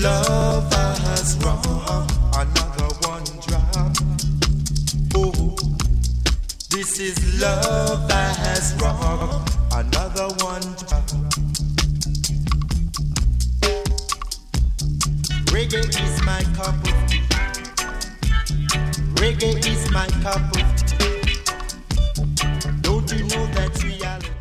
love has run another one drop. Oh, this is love that has run another one drop. Reggae is my cup of tea. Reggae is my cup of tea. Don't you know that's reality?